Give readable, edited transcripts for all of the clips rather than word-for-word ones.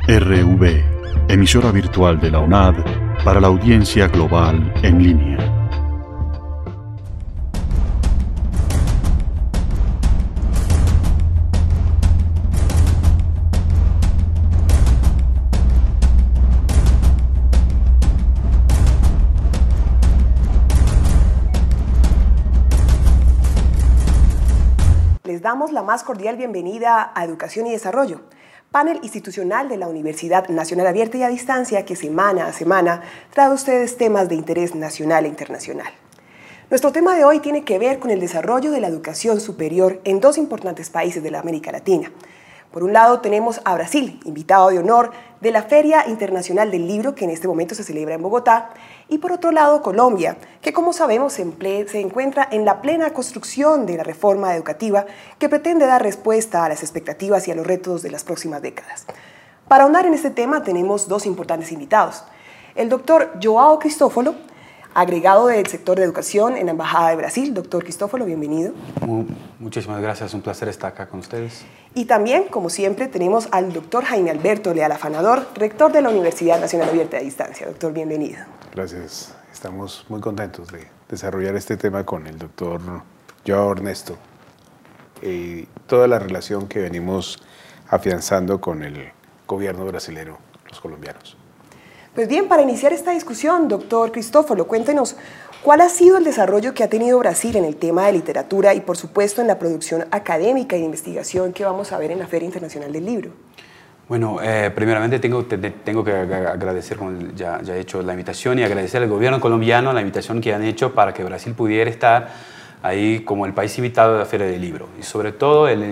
RV, emisora virtual de la UNAD para la audiencia global en línea. Les damos la más cordial bienvenida a Educación y Desarrollo, panel institucional de la Universidad Nacional Abierta y a Distancia que semana a semana trae a ustedes temas de interés nacional e internacional. Nuestro tema de hoy tiene que ver con el desarrollo de la educación superior en dos importantes países de la América Latina. Por un lado tenemos a Brasil, invitado de honor de la Feria Internacional del Libro que en este momento se celebra en Bogotá, y por otro lado Colombia, que como sabemos se encuentra en la plena construcción de la reforma educativa que pretende dar respuesta a las expectativas y a los retos de las próximas décadas. Para ahondar en este tema tenemos dos importantes invitados. El doctor João Cristófolo, agregado del sector de educación en la Embajada de Brasil. Doctor Cristófolo, bienvenido. Muchísimas gracias, un placer estar acá con ustedes. Y también, como siempre, tenemos al doctor Jaime Alberto Leal Afanador, rector de la Universidad Nacional Abierta y a Distancia. Doctor, bienvenido. Gracias. Estamos muy contentos de desarrollar este tema con el doctor João Ernesto y toda la relación que venimos afianzando con el gobierno brasileño, los colombianos. Pues bien, para iniciar esta discusión, doctor Cristófolo, cuéntenos cuál ha sido el desarrollo que ha tenido Brasil en el tema de literatura y, por supuesto, en la producción académica y de investigación que vamos a ver en la Feria Internacional del Libro. Bueno, primeramente tengo que agradecer, como ya he hecho la invitación, y agradecer al gobierno colombiano la invitación que han hecho para que Brasil pudiera estar ahí como el país invitado de la Feria del Libro. Y sobre todo es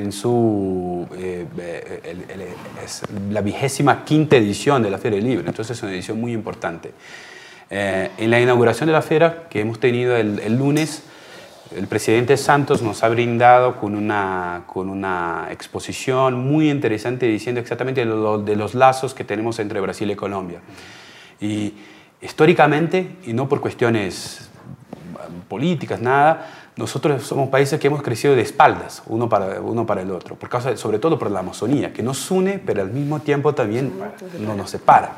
la 25ª edición de la Feria del Libro, entonces es una edición muy importante. En la inauguración de la feria que hemos tenido el lunes, el presidente Santos nos ha brindado con una exposición muy interesante diciendo exactamente de los lazos que tenemos entre Brasil y Colombia. Y históricamente, y no por cuestiones políticas, nada, nosotros somos países que hemos crecido de espaldas uno para el otro, sobre todo por la Amazonía, que nos une, pero al mismo tiempo también nos separa.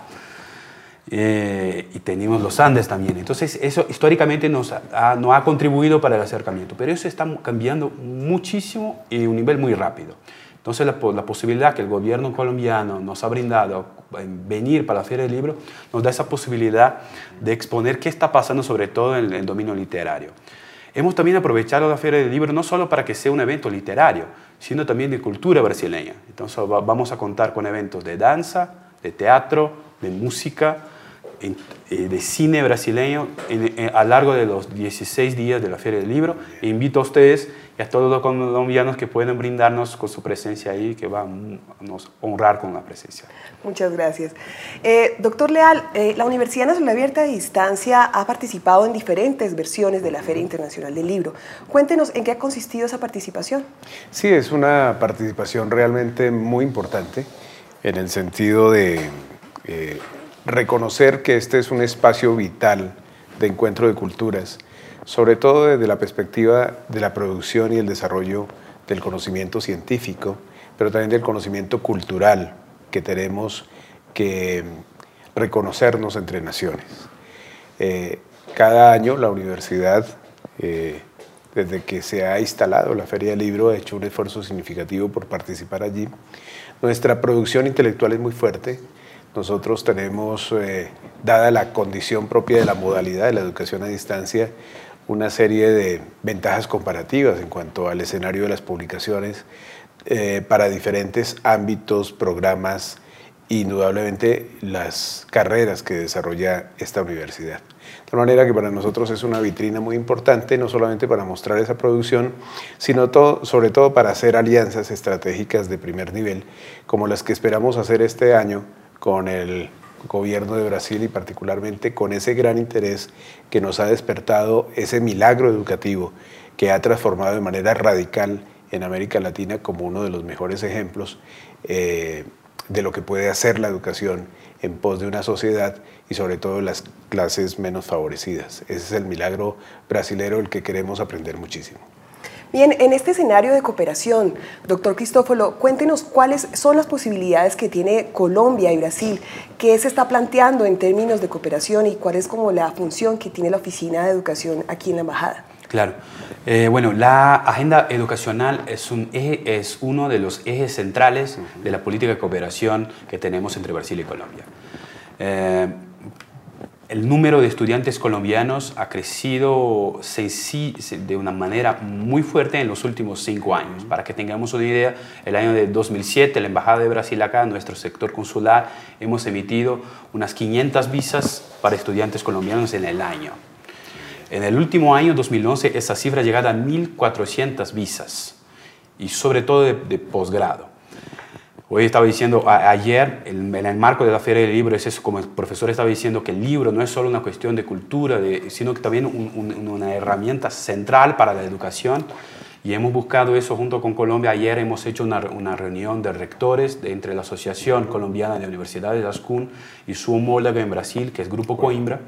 Y tenemos los Andes también. Entonces, eso históricamente nos ha contribuido para el acercamiento, pero eso está cambiando muchísimo y a un nivel muy rápido. Entonces, la posibilidad que el gobierno colombiano nos ha brindado en venir para la Feria del Libro nos da esa posibilidad de exponer qué está pasando, sobre todo en el dominio literario. Hemos también aprovechado la Feria del Libro no solo para que sea un evento literario, sino también de cultura brasileña. Entonces, vamos a contar con eventos de danza, de teatro, de música, de cine brasileño a lo largo de los 16 días de la Feria del Libro. E invito a ustedes y a todos los colombianos que pueden brindarnos con su presencia ahí, que van a nos honrar con la presencia. Muchas gracias. Doctor Leal, la Universidad Nacional Abierta de Distancia ha participado en diferentes versiones de la Feria Internacional del Libro. Cuéntenos en qué ha consistido esa participación. Sí, es una participación realmente muy importante en el sentido de reconocer que este es un espacio vital de encuentro de culturas, sobre todo desde la perspectiva de la producción y el desarrollo del conocimiento científico, pero también del conocimiento cultural que tenemos que reconocernos entre naciones. Cada año la universidad, desde que se ha instalado la Feria del Libro, ha hecho un esfuerzo significativo por participar allí. Nuestra producción intelectual es muy fuerte. Nosotros tenemos, dada la condición propia de la modalidad de la educación a distancia, una serie de ventajas comparativas en cuanto al escenario de las publicaciones para diferentes ámbitos, programas e indudablemente las carreras que desarrolla esta universidad. De tal manera que para nosotros es una vitrina muy importante, no solamente para mostrar esa producción, sino sobre todo para hacer alianzas estratégicas de primer nivel, como las que esperamos hacer este año con el gobierno de Brasil y particularmente con ese gran interés que nos ha despertado ese milagro educativo que ha transformado de manera radical en América Latina como uno de los mejores ejemplos de lo que puede hacer la educación en pos de una sociedad y sobre todo las clases menos favorecidas. Ese es el milagro brasilero del que queremos aprender muchísimo. Bien, en este escenario de cooperación, doctor Cristófolo, cuéntenos cuáles son las posibilidades que tiene Colombia y Brasil, qué se está planteando en términos de cooperación y cuál es como la función que tiene la Oficina de Educación aquí en la Embajada. Claro. Bueno, la agenda educacional es uno de los ejes centrales de la política de cooperación que tenemos entre Brasil y Colombia. El número de estudiantes colombianos ha crecido de una manera muy fuerte en los últimos 5 años. Para que tengamos una idea, el año de 2007, la Embajada de Brasil acá, nuestro sector consular, hemos emitido unas 500 visas para estudiantes colombianos en el año. En el último año, 2011, esa cifra ha llegado a 1.400 visas, y sobre todo de posgrado. Hoy estaba diciendo, ayer, en el marco de la Feria del Libro, es eso, como el profesor estaba diciendo, que el libro no es solo una cuestión de cultura, sino que también una herramienta central para la educación, y hemos buscado eso junto con Colombia. Ayer hemos hecho una reunión de rectores entre la Asociación Colombiana de Universidades, ASCUN, y su homóloga en Brasil, que es Grupo Coimbra,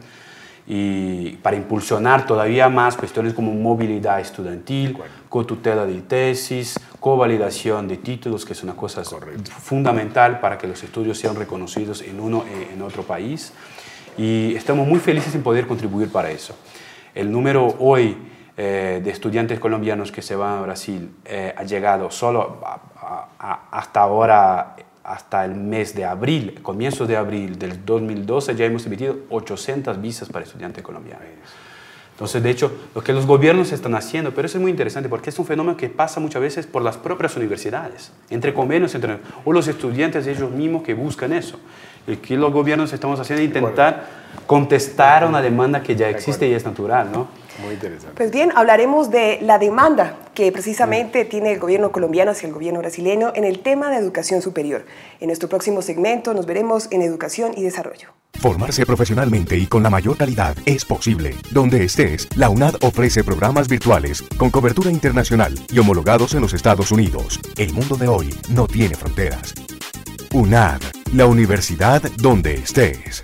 y para impulsionar todavía más cuestiones como movilidad estudiantil, cotutela de tesis, covalidación de títulos, que es una cosa fundamental para que los estudios sean reconocidos en otro país. Y estamos muy felices en poder contribuir para eso. El número hoy de estudiantes colombianos que se van a Brasil ha llegado solo hasta ahora, hasta el mes de abril, comienzos de abril del 2012, ya hemos emitido 800 visas para estudiantes colombianos. Entonces, de hecho, lo que los gobiernos están haciendo, pero eso es muy interesante porque es un fenómeno que pasa muchas veces por las propias universidades, entre convenios, o los estudiantes ellos mismos que buscan eso. Y que los gobiernos estamos haciendo es intentar contestar a una demanda que ya existe y es natural, ¿no? Muy interesante. Pues bien, hablaremos de la demanda que precisamente tiene el gobierno colombiano hacia el gobierno brasileño en el tema de educación superior. En nuestro próximo segmento nos veremos en educación y desarrollo. Formarse profesionalmente y con la mayor calidad es posible. Donde estés, la UNAD ofrece programas virtuales con cobertura internacional y homologados en los Estados Unidos. El mundo de hoy no tiene fronteras. UNAD, la universidad donde estés.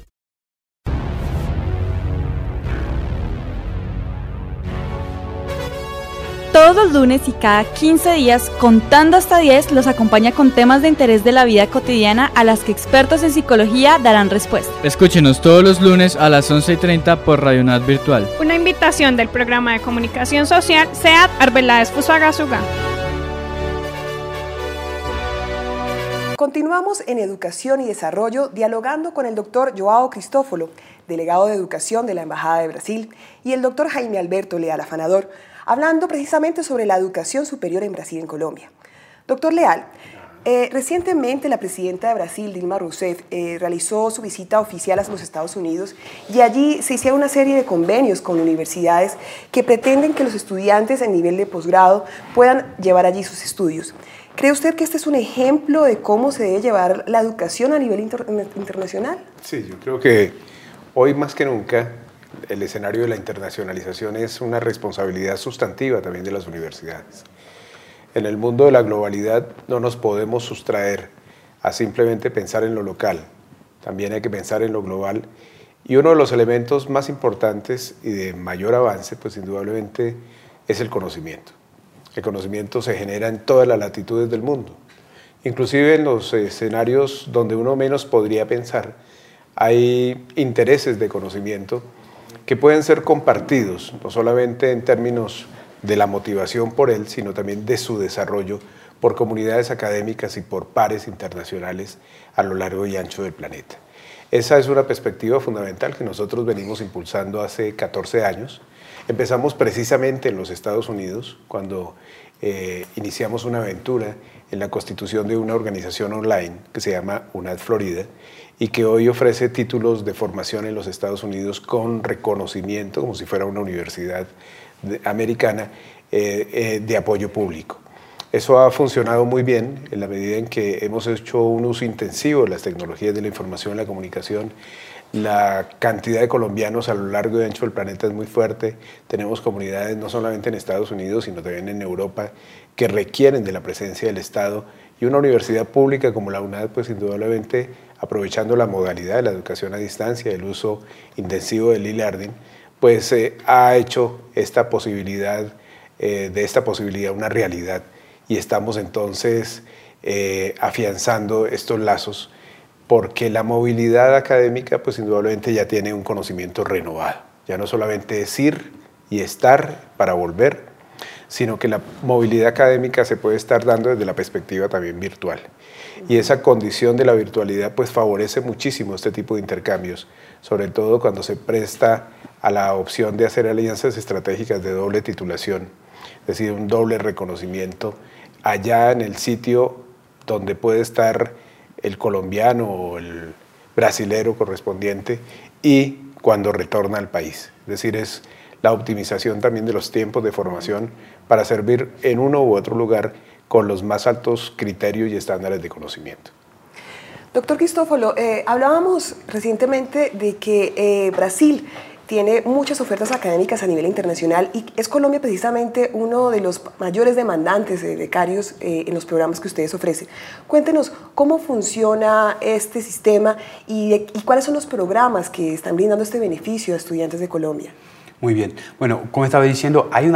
Todos los lunes y cada 15 días, contando hasta 10, los acompaña con temas de interés de la vida cotidiana a las que expertos en psicología darán respuesta. Escúchenos todos los lunes a las 11:30 por Radio UNAD Virtual. Una invitación del programa de comunicación social SEAD Arbeláez Fusagasugá. Continuamos en Educación y Desarrollo dialogando con el doctor Joao Cristófolo, delegado de Educación de la Embajada de Brasil, y el doctor Jaime Alberto Leal Afanador, hablando precisamente sobre la educación superior en Brasil y en Colombia. Doctor Leal, recientemente la presidenta de Brasil, Dilma Rousseff, realizó su visita oficial a los Estados Unidos y allí se hicieron una serie de convenios con universidades que pretenden que los estudiantes en nivel de posgrado puedan llevar allí sus estudios. ¿Cree usted que este es un ejemplo de cómo se debe llevar la educación a nivel internacional? Sí, yo creo que hoy más que nunca el escenario de la internacionalización es una responsabilidad sustantiva también de las universidades. En el mundo de la globalidad no nos podemos sustraer a simplemente pensar en lo local, también hay que pensar en lo global, y uno de los elementos más importantes y de mayor avance, pues indudablemente, es el conocimiento. El conocimiento se genera en todas las latitudes del mundo, inclusive en los escenarios donde uno menos podría pensar, hay intereses de conocimiento que pueden ser compartidos, no solamente en términos de la motivación por él, sino también de su desarrollo por comunidades académicas y por pares internacionales a lo largo y ancho del planeta. Esa es una perspectiva fundamental que nosotros venimos impulsando hace 14 años. Empezamos precisamente en los Estados Unidos, cuando iniciamos una aventura en la constitución de una organización online que se llama UNAD Florida, y que hoy ofrece títulos de formación en los Estados Unidos con reconocimiento, como si fuera una universidad americana, de apoyo público. Eso ha funcionado muy bien en la medida en que hemos hecho un uso intensivo de las tecnologías de la información y la comunicación. La cantidad de colombianos a lo largo y ancho del planeta es muy fuerte. Tenemos comunidades no solamente en Estados Unidos, sino también en Europa, que requieren de la presencia del Estado, y una universidad pública como la UNAD, pues indudablemente aprovechando la modalidad de la educación a distancia, el uso intensivo del e-learning, pues ha hecho esta posibilidad de esta posibilidad una realidad y estamos entonces afianzando estos lazos porque la movilidad académica pues indudablemente ya tiene un conocimiento renovado. Ya no solamente es ir y estar para volver, sino que la movilidad académica se puede estar dando desde la perspectiva también virtual. Y esa condición de la virtualidad pues favorece muchísimo este tipo de intercambios, sobre todo cuando se presta a la opción de hacer alianzas estratégicas de doble titulación, es decir, un doble reconocimiento allá en el sitio donde puede estar el colombiano o el brasilero correspondiente y cuando retorna al país. Es decir, es la optimización también de los tiempos de formación para servir en uno u otro lugar con los más altos criterios y estándares de conocimiento. Doctor Cristófolo, hablábamos recientemente de que Brasil tiene muchas ofertas académicas a nivel internacional y es Colombia precisamente uno de los mayores demandantes de becarios en los programas que ustedes ofrecen. Cuéntenos cómo funciona este sistema y cuáles son los programas que están brindando este beneficio a estudiantes de Colombia. Muy bien. Bueno, como estaba diciendo, hay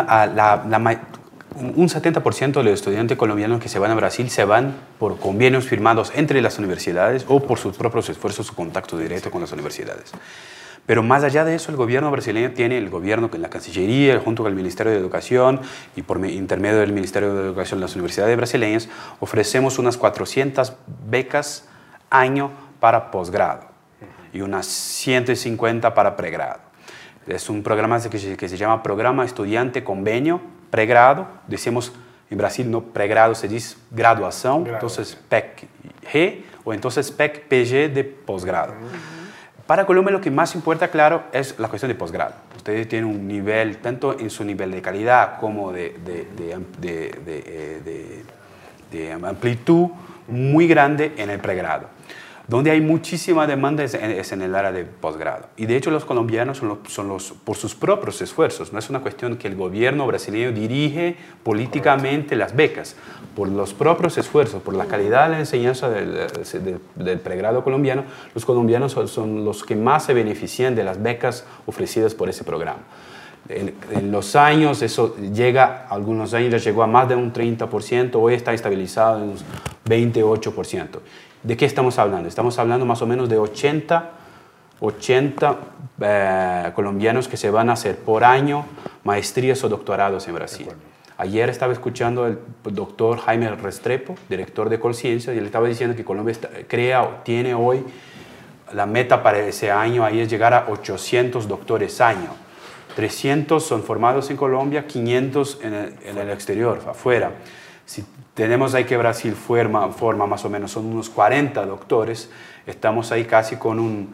un 70% de los estudiantes colombianos que se van a Brasil se van por convenios firmados entre las universidades o por sus propios esfuerzos, su contacto directo con las universidades. Pero más allá de eso, el gobierno brasileño tiene el gobierno con la Cancillería, junto con el Ministerio de Educación y por intermedio del Ministerio de Educación, las universidades brasileñas, ofrecemos unas 400 becas año para posgrado y unas 150 para pregrado. Es un programa que se llama Programa Estudiante Convenio Pregrado. Decimos en Brasil no pregrado, se dice graduación, entonces PEC-G o entonces PEC-PG de posgrado. Para Colombia lo que más importa, claro, es la cuestión de posgrado. Ustedes tienen un nivel, tanto en su nivel de calidad como de amplitud, muy grande en el pregrado. Donde hay muchísima demanda es en el área de posgrado. Y de hecho los colombianos son por sus propios esfuerzos. No es una cuestión que el gobierno brasileño dirige políticamente las becas. Por los propios esfuerzos, por la calidad de la enseñanza del pregrado colombiano, los colombianos son los que más se benefician de las becas ofrecidas por ese programa. En los años, eso llega, algunos años ya llegó a más de un 30%, hoy está estabilizado en un 28%. ¿De qué estamos hablando? Estamos hablando más o menos de 80 colombianos que se van a hacer por año maestrías o doctorados en Brasil. Ayer estaba escuchando al doctor Jaime Restrepo, director de Colciencia, y él estaba diciendo que Colombia tiene hoy la meta para ese año ahí es llegar a 800 doctores año. 300 son formados en Colombia, 500 en el exterior, afuera. Si tenemos ahí que Brasil forma más o menos, son unos 40 doctores, estamos ahí casi con un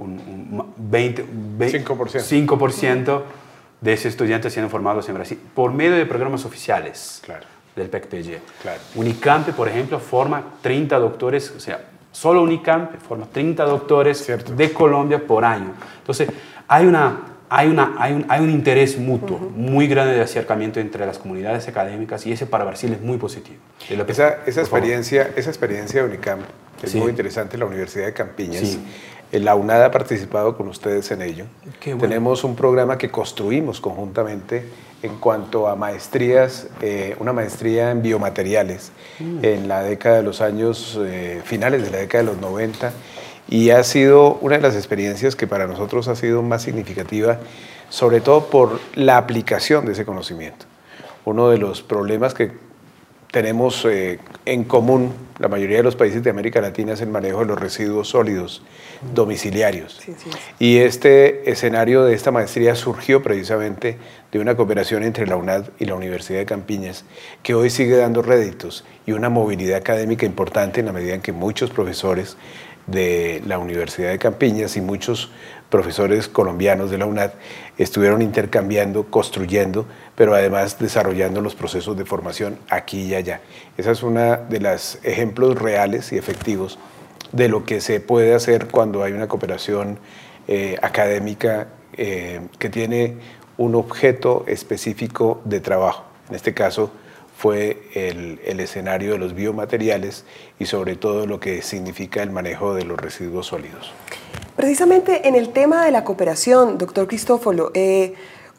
5% de esos estudiantes siendo formados en Brasil por medio de programas oficiales del PEC-PG. Unicamp, por ejemplo, forma 30 doctores, o sea, solo Unicamp forma 30 doctores de Colombia por año. Entonces, hay un interés mutuo muy grande de acercamiento entre las comunidades académicas y ese para Brasil es muy positivo. Esa experiencia de Unicamp es muy interesante, la Universidad de Campiñas. Sí. La UNAD ha participado con ustedes en ello. Qué bueno. Tenemos un programa que construimos conjuntamente en cuanto a maestrías, una maestría en biomateriales en la década de los años, finales de la década de los 90, y ha sido una de las experiencias que para nosotros ha sido más significativa, sobre todo por la aplicación de ese conocimiento. Uno de los problemas que tenemos en común la mayoría de los países de América Latina es el manejo de los residuos sólidos domiciliarios. Sí. Y este escenario de esta maestría surgió precisamente de una cooperación entre la UNAD y la Universidad de Campiñas, que hoy sigue dando réditos y una movilidad académica importante en la medida en que muchos profesores de la Universidad de Campiñas y muchos profesores colombianos de la UNAD estuvieron intercambiando, construyendo, pero además desarrollando los procesos de formación aquí y allá. Esa es una de los ejemplos reales y efectivos de lo que se puede hacer cuando hay una cooperación académica que tiene un objeto específico de trabajo. En este caso fue el escenario de los biomateriales y sobre todo lo que significa el manejo de los residuos sólidos. Precisamente en el tema de la cooperación, doctor Cristófolo,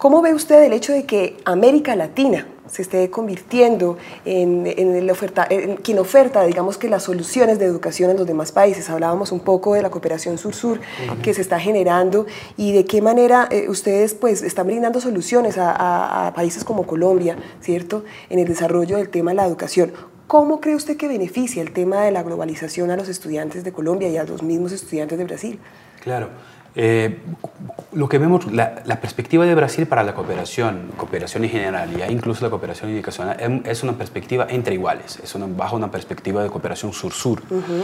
¿Cómo ve usted el hecho de que América Latina se esté convirtiendo en quien oferta, digamos, que las soluciones de educación en los demás países? Hablábamos un poco de la cooperación sur-sur que se está generando y de qué manera ustedes pues están brindando soluciones a países como Colombia, ¿cierto?, en el desarrollo del tema de la educación. ¿Cómo cree usted que beneficia el tema de la globalización a los estudiantes de Colombia y a los mismos estudiantes de Brasil? Claro. Lo que vemos, la perspectiva de Brasil para la cooperación en general y incluso la cooperación educacional es una perspectiva entre iguales, bajo una perspectiva de cooperación sur-sur,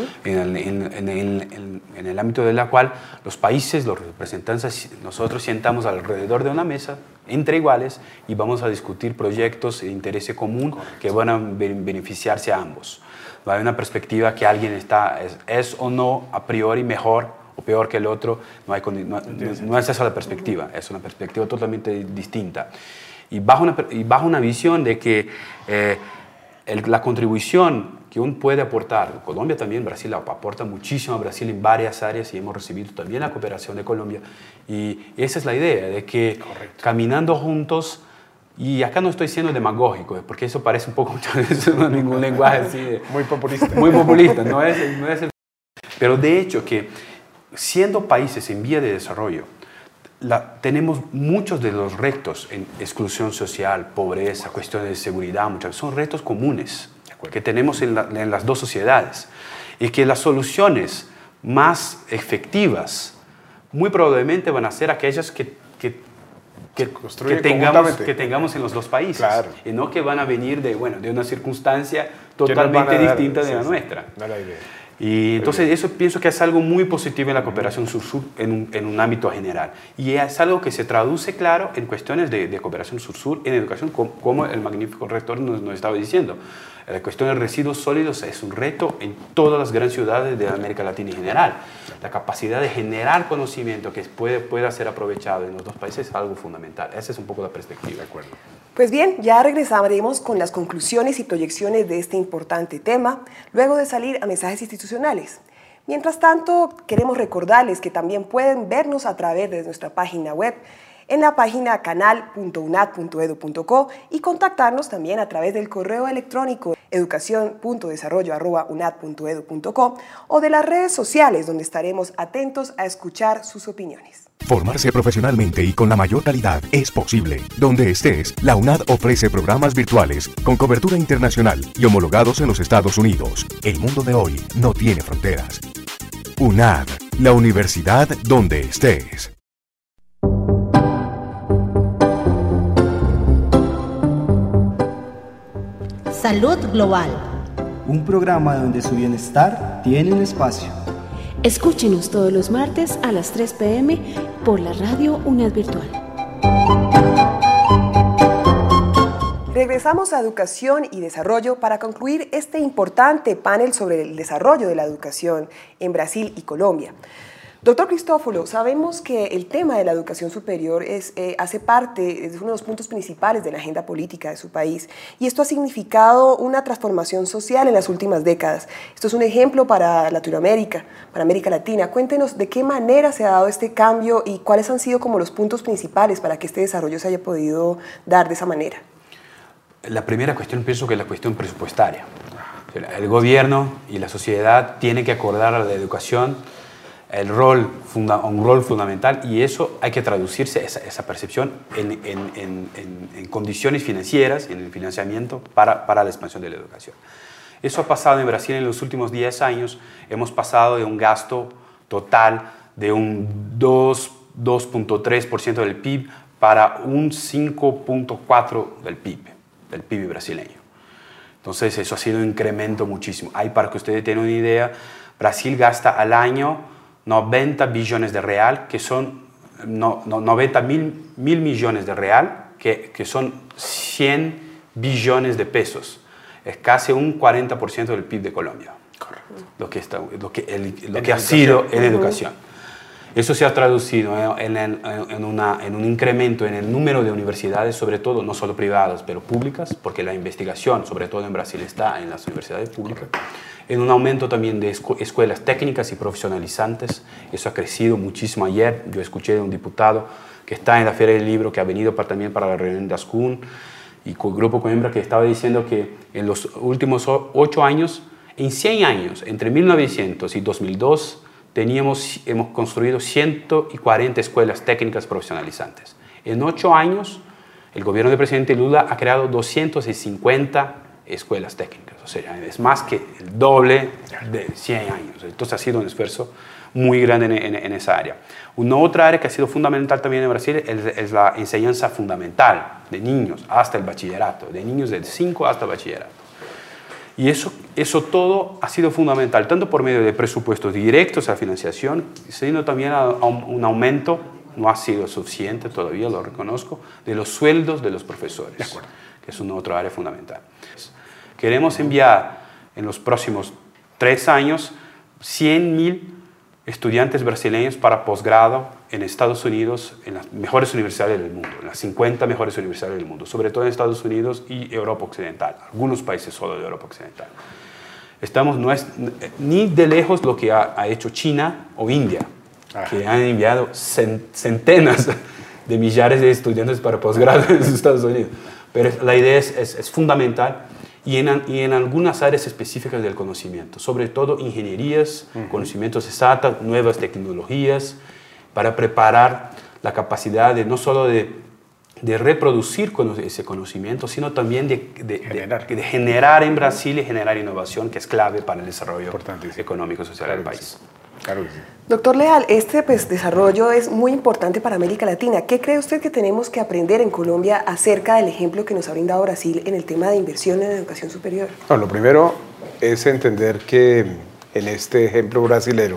en el ámbito de la cual los países, los representantes, nosotros sentamos alrededor de una mesa entre iguales y vamos a discutir proyectos de interés común que van a beneficiarse a ambos. No hay una perspectiva que alguien es o no a priori mejor o peor que el otro, no es esa la perspectiva, es una perspectiva totalmente distinta. Y bajo una visión de que la contribución que uno puede aportar, Colombia también, Brasil aporta muchísimo a Brasil en varias áreas y hemos recibido también la cooperación de Colombia. Y esa es la idea, de que caminando juntos, y acá no estoy siendo demagógico, porque eso parece un poco muchas veces ningún lenguaje así. Muy populista. Muy populista, no es pero de hecho que siendo países en vía de desarrollo, tenemos muchos de los retos en exclusión social, pobreza, cuestiones de seguridad, son retos comunes que tenemos en las dos sociedades y que las soluciones más efectivas muy probablemente van a ser aquellas que tengamos en los dos países, claro, y no que van a venir de una circunstancia totalmente distinta de la nuestra. No la idea. Y entonces eso pienso que es algo muy positivo en la cooperación sur-sur en un ámbito general. Y es algo que se traduce, claro, en cuestiones de cooperación sur-sur en educación, como el magnífico rector nos estaba diciendo. La cuestión de residuos sólidos es un reto en todas las grandes ciudades de América Latina en general. La capacidad de generar conocimiento que pueda ser aprovechado en los dos países es algo fundamental. Esa es un poco la perspectiva. De acuerdo. Pues bien, ya regresaremos con las conclusiones y proyecciones de este importante tema, luego de salir a mensajes institucionales. Mientras tanto, queremos recordarles que también pueden vernos a través de nuestra página web, en la página canal.unad.edu.co y contactarnos también a través del correo electrónico educacion.desarrollo@unad.edu.co o de las redes sociales, donde estaremos atentos a escuchar sus opiniones. Formarse profesionalmente y con la mayor calidad es posible. Donde estés, la UNAD ofrece programas virtuales con cobertura internacional y homologados en los Estados Unidos. El mundo de hoy no tiene fronteras. UNAD, la universidad donde estés. Salud Global. Un programa donde su bienestar tiene un espacio. Escúchenos todos los martes a las 3 p.m. por la radio UNAD Virtual. Regresamos a Educación y Desarrollo para concluir este importante panel sobre el desarrollo de la educación en Brasil y Colombia. Doctor Cristóforo, sabemos que el tema de la educación superior hace parte, es uno de los puntos principales de la agenda política de su país, y esto ha significado una transformación social en las últimas décadas. Esto es un ejemplo para Latinoamérica, para América Latina. Cuéntenos de qué manera se ha dado este cambio y cuáles han sido como los puntos principales para que este desarrollo se haya podido dar de esa manera. La primera cuestión pienso que es la cuestión presupuestaria. El gobierno y la sociedad tienen que acordar a la educación un rol fundamental, y eso hay que traducirse, esa percepción, en condiciones financieras, en el financiamiento para la expansión de la educación. Eso ha pasado en Brasil en los últimos 10 años. Hemos pasado de un gasto total de un 2.3% del PIB para un 5.4% del PIB brasileño. Entonces eso ha sido un incremento muchísimo. Para que ustedes tengan una idea, Brasil gasta al año 90 billones de real, que son 90 mil millones de real, que son 100 billones de pesos. Es casi un 40% del PIB de Colombia. Correcto. Lo que ha sido en educación. Eso se ha traducido en un incremento en el número de universidades, sobre todo, no solo privadas, pero públicas, porque la investigación, sobre todo en Brasil, está en las universidades públicas. En un aumento también de escuelas técnicas y profesionalizantes. Eso ha crecido muchísimo. Ayer yo escuché de un diputado que está en la Feria del Libro, que ha venido también para la reunión de Ascun, y con Grupo Coimbra, que estaba diciendo que en los últimos 8 años, en 100 años, entre 1900 y 2002, hemos construido 140 escuelas técnicas profesionalizantes. En 8 años, el gobierno del presidente Lula ha creado 250 escuelas técnicas, o sea, es más que el doble de 100 años. Entonces ha sido un esfuerzo muy grande en esa área. Una otra área que ha sido fundamental también en Brasil es la enseñanza fundamental de niños hasta el bachillerato, de niños de 5 hasta el bachillerato. Y eso todo ha sido fundamental, tanto por medio de presupuestos directos a financiación, sino también a un aumento, no ha sido suficiente todavía, lo reconozco, de los sueldos de los profesores, que es una otra área fundamental. Queremos enviar en los próximos 3 años 100.000 estudiantes brasileños para posgrado en Estados Unidos, en las mejores universidades del mundo, en las 50 mejores universidades del mundo, sobre todo en Estados Unidos y Europa Occidental, algunos países solo de Europa Occidental. No es ni de lejos lo que ha hecho China o India, que han enviado centenas de millares de estudiantes para posgrado en los Estados Unidos. Pero la idea es fundamental. Y en algunas áreas específicas del conocimiento, sobre todo ingenierías, conocimientos exactos, nuevas tecnologías, para preparar la capacidad de no solo de reproducir ese conocimiento, sino también de generar en Brasil y generar innovación, que es clave para el desarrollo económico y social del país. Claro que sí. Doctor Leal, este desarrollo es muy importante para América Latina. ¿Qué cree usted que tenemos que aprender en Colombia acerca del ejemplo que nos ha brindado Brasil en el tema de inversión en educación superior? No, lo primero es entender que en este ejemplo brasilero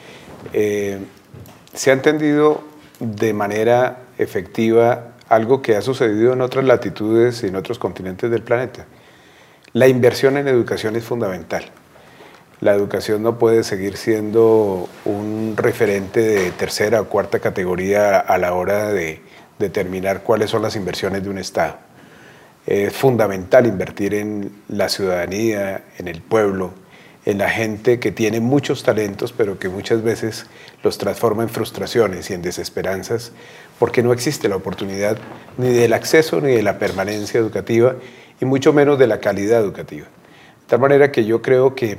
se ha entendido de manera efectiva algo que ha sucedido en otras latitudes y en otros continentes del planeta. La inversión en educación es fundamental. La educación no puede seguir siendo un referente de tercera o cuarta categoría a la hora de determinar cuáles son las inversiones de un Estado. Es fundamental invertir en la ciudadanía, en el pueblo, en la gente que tiene muchos talentos, pero que muchas veces los transforma en frustraciones y en desesperanzas, porque no existe la oportunidad ni del acceso ni de la permanencia educativa, y mucho menos de la calidad educativa. De tal manera que yo creo que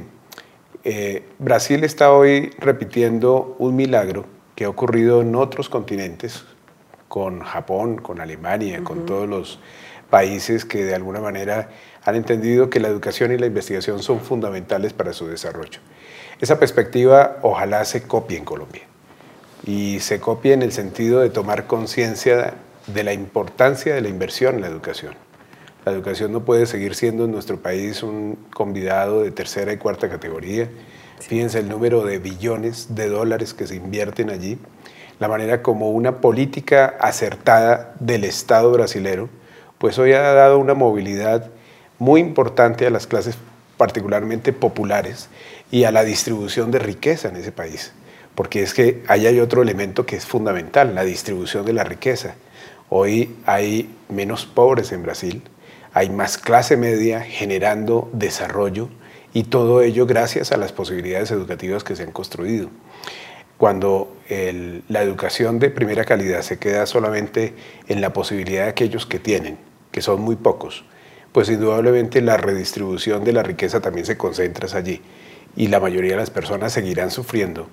Brasil está hoy repitiendo un milagro que ha ocurrido en otros continentes, con Japón, con Alemania, con todos los países que de alguna manera han entendido que la educación y la investigación son fundamentales para su desarrollo. Esa perspectiva ojalá se copie en Colombia, y se copie en el sentido de tomar conciencia de la importancia de la inversión en la educación. La educación no puede seguir siendo en nuestro país un convidado de tercera y cuarta categoría. Fíjense el número de billones de dólares que se invierten allí, la manera como una política acertada del Estado brasilero, pues hoy ha dado una movilidad muy importante a las clases particularmente populares y a la distribución de riqueza en ese país. Porque es que ahí hay otro elemento que es fundamental, la distribución de la riqueza. Hoy hay menos pobres en Brasil, hay más clase media generando desarrollo, y todo ello gracias a las posibilidades educativas que se han construido. Cuando la educación de primera calidad se queda solamente en la posibilidad de aquellos que tienen, que son muy pocos, pues indudablemente la redistribución de la riqueza también se concentra allí, y la mayoría de las personas seguirán sufriendo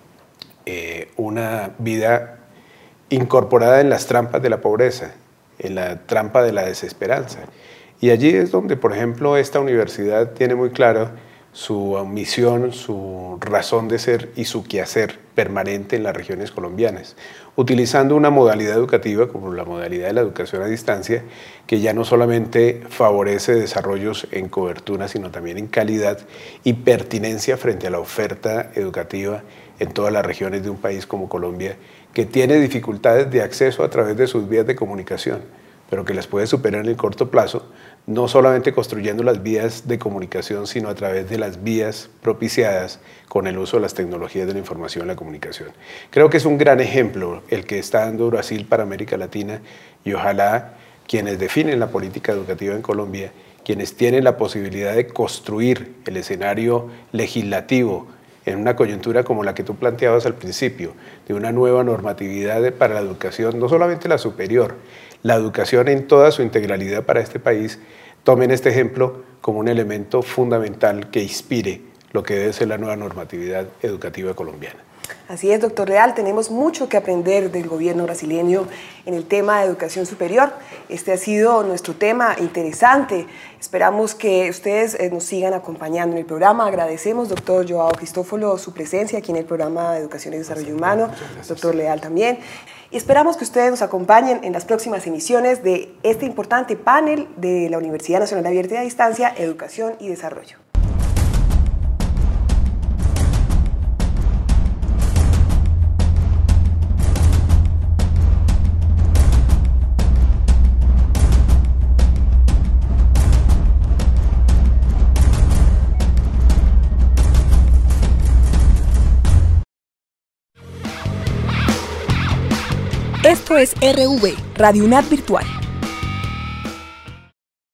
una vida incorporada en las trampas de la pobreza, en la trampa de la desesperanza. Y allí es donde, por ejemplo, esta universidad tiene muy clara su misión, su razón de ser y su quehacer permanente en las regiones colombianas, utilizando una modalidad educativa como la modalidad de la educación a distancia, que ya no solamente favorece desarrollos en cobertura, sino también en calidad y pertinencia frente a la oferta educativa en todas las regiones de un país como Colombia, que tiene dificultades de acceso a través de sus vías de comunicación, pero que las puede superar en el corto plazo, no solamente construyendo las vías de comunicación, sino a través de las vías propiciadas con el uso de las tecnologías de la información y la comunicación. Creo que es un gran ejemplo el que está dando Brasil para América Latina, y ojalá quienes definen la política educativa en Colombia, quienes tienen la posibilidad de construir el escenario legislativo en una coyuntura como la que tú planteabas al principio, de una nueva normatividad para la educación, no solamente la superior, la educación en toda su integralidad para este país, tomen este ejemplo como un elemento fundamental que inspire lo que debe ser la nueva normatividad educativa colombiana. Así es, doctor Leal, tenemos mucho que aprender del gobierno brasileño en el tema de educación superior. Este ha sido nuestro tema interesante. Esperamos que ustedes nos sigan acompañando en el programa. Agradecemos, doctor Joao Cristófolo, su presencia aquí en el programa de Educación y Desarrollo Humano, doctor Leal también. Y esperamos que ustedes nos acompañen en las próximas emisiones de este importante panel de la Universidad Nacional Abierta y a Distancia, Educación y Desarrollo. Esto es RV, Radio UNAD Virtual.